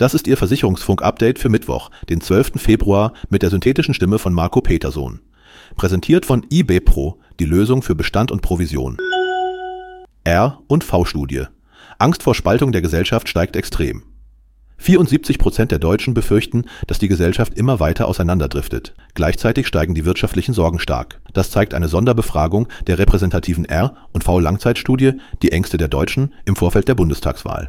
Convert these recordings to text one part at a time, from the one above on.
Das ist Ihr Versicherungsfunk-Update für Mittwoch, den 12. Februar mit der synthetischen Stimme von Marco Petersohn. Präsentiert von IB-Pro, die Lösung für Bestand und Provision. R- und V-Studie. Angst vor Spaltung der Gesellschaft steigt extrem. 74% der Deutschen befürchten, dass die Gesellschaft immer weiter auseinanderdriftet. Gleichzeitig steigen die wirtschaftlichen Sorgen stark. Das zeigt eine Sonderbefragung der repräsentativen R- und V-Langzeitstudie, die Ängste der Deutschen im Vorfeld der Bundestagswahl.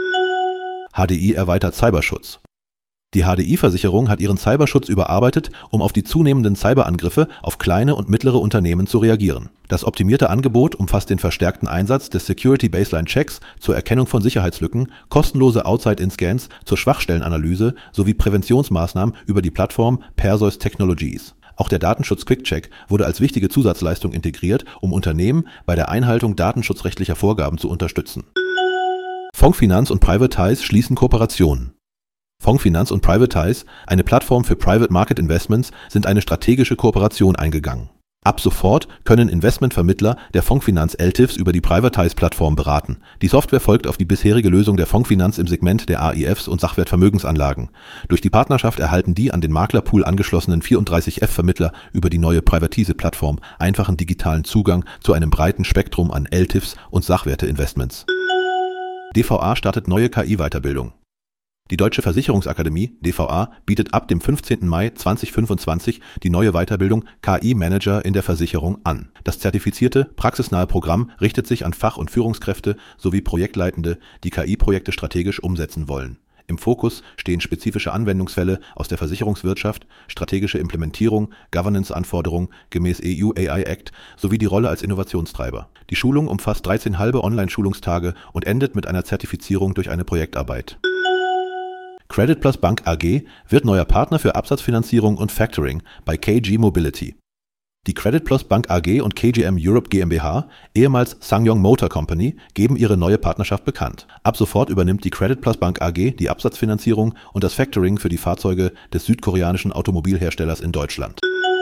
HDI erweitert Cyberschutz. Die HDI-Versicherung hat ihren Cyberschutz überarbeitet, um auf die zunehmenden Cyberangriffe auf kleine und mittlere Unternehmen zu reagieren. Das optimierte Angebot umfasst den verstärkten Einsatz des Security Baseline Checks zur Erkennung von Sicherheitslücken, kostenlose Outside-In-Scans zur Schwachstellenanalyse sowie Präventionsmaßnahmen über die Plattform Perseus Technologies. Auch der Datenschutz Quick-Check wurde als wichtige Zusatzleistung integriert, um Unternehmen bei der Einhaltung datenschutzrechtlicher Vorgaben zu unterstützen. Fondsfinanz und Privatize schließen Kooperationen. Fondsfinanz und Privatize, eine Plattform für Private Market Investments, sind eine strategische Kooperation eingegangen. Ab sofort können Investmentvermittler der Fondsfinanz LTIFs über die Privatize-Plattform beraten. Die Software folgt auf die bisherige Lösung der Fondsfinanz im Segment der AIFs und Sachwertvermögensanlagen. Durch die Partnerschaft erhalten die an den Maklerpool angeschlossenen 34F-Vermittler über die neue Privatize-Plattform einfachen digitalen Zugang zu einem breiten Spektrum an LTIFs und Sachwerteinvestments. DVA startet neue KI-Weiterbildung. Die Deutsche Versicherungsakademie, DVA, bietet ab dem 15. Mai 2025 die neue Weiterbildung KI-Manager in der Versicherung an. Das zertifizierte, praxisnahe Programm richtet sich an Fach- und Führungskräfte sowie Projektleitende, die KI-Projekte strategisch umsetzen wollen. Im Fokus stehen spezifische Anwendungsfälle aus der Versicherungswirtschaft, strategische Implementierung, Governance-Anforderungen gemäß EU AI Act sowie die Rolle als Innovationstreiber. Die Schulung umfasst 13 halbe Online-Schulungstage und endet mit einer Zertifizierung durch eine Projektarbeit. Credit Plus Bank AG wird neuer Partner für Absatzfinanzierung und Factoring bei KG Mobility. Die Credit Plus Bank AG und KGM Europe GmbH, ehemals SsangYong Motor Company, geben ihre neue Partnerschaft bekannt. Ab sofort übernimmt die Credit Plus Bank AG die Absatzfinanzierung und das Factoring für die Fahrzeuge des südkoreanischen Automobilherstellers in Deutschland.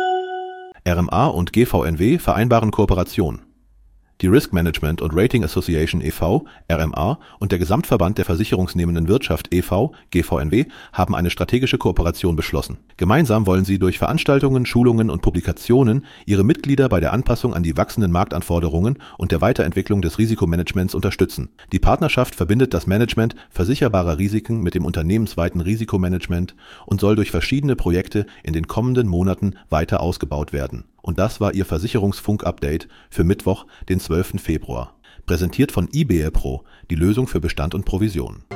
RMA und GVNW vereinbaren Kooperation. Die Risk Management und Rating Association e.V., RMA, und der Gesamtverband der versicherungsnehmenden Wirtschaft e.V., GVNW, haben eine strategische Kooperation beschlossen. Gemeinsam wollen sie durch Veranstaltungen, Schulungen und Publikationen ihre Mitglieder bei der Anpassung an die wachsenden Marktanforderungen und der Weiterentwicklung des Risikomanagements unterstützen. Die Partnerschaft verbindet das Management versicherbarer Risiken mit dem unternehmensweiten Risikomanagement und soll durch verschiedene Projekte in den kommenden Monaten weiter ausgebaut werden. Und das war Ihr Versicherungsfunk-Update für Mittwoch, den 12. Februar. Präsentiert von IB-Pro, die Lösung für Bestand und Provision.